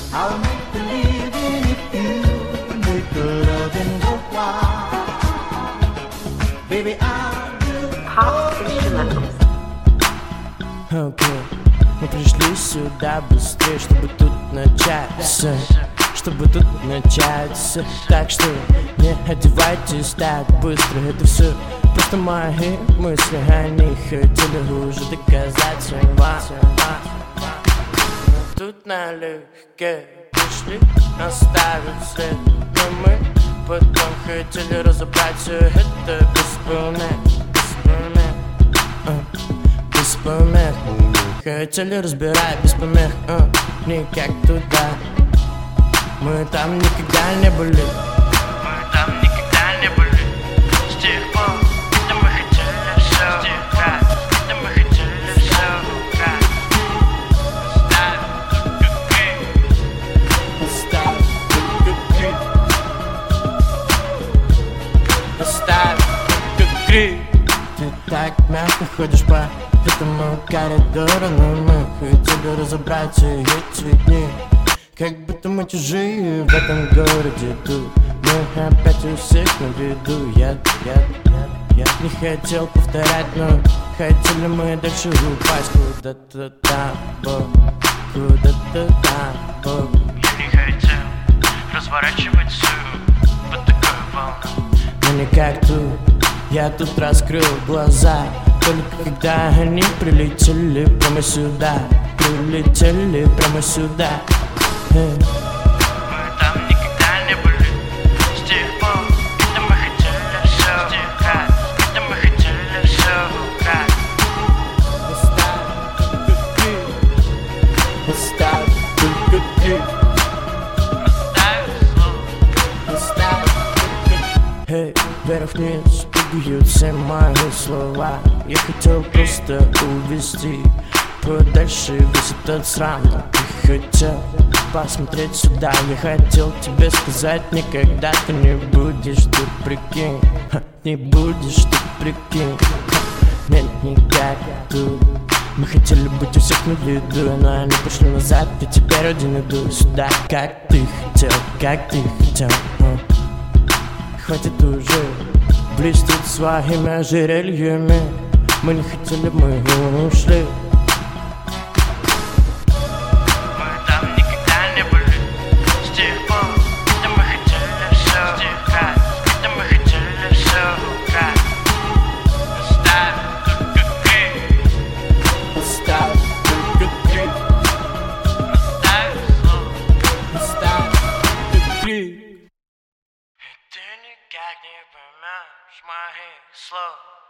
I'll make the living if you make the loving go wild. Baby, I'll do Pop instrumentals. Okay. Мы пришли сюда быстрее, чтобы тут начаться, чтобы тут начаться. Так что не одевайтесь так быстро, это все просто мои мысли. Они хотели уже доказать всем вам. Тут налегке пришли оставить след, но мы потом хотели разобрать все это без помех, без помех. Хотели разбирать без помех, никак туда. Мы там никогда не были. Мы там никогда не были. С тех пор, да мы хотели все украсть, да мы хотели все украсть. Оставь только крик. Оставь только крик. Ты так мягко ходишь по этому коридору, но мы хотели разобрать все эти дни. Как будто мы чужие в этом городе. Тут мы опять у всех на виду. Я не хотел повторять, но хотели мы дальше упасть куда-то там, куда-то там. Я не хотел разворачивать все под такую волну, но никак тут. Я тут раскрыл глаза, только когда они прилетели прямо сюда, прилетели прямо сюда. Мы там никогда не были. С тех пор, когда мы хотели все украсть, когда мы хотели все украсть. Оставь только крик. Оставь только крик. Оставь только крик. Эй, вверх-вниз бегают все мои слова. Я хотел просто увести подальше весь этот срам. Ты хотел посмотреть сюда. Я хотел тебе сказать, никогда ты не будешь, ты прикинь. Не будешь, ты прикинь. Нет, никак тут. Мы хотели быть у всех на виду, но они пошли назад, и теперь один иду сюда. Как ты хотел, как ты хотел. Хватит уже блестеть своими ожерельями. Мы не хотели, мы ушли. Ты никак не поймешь мои слова.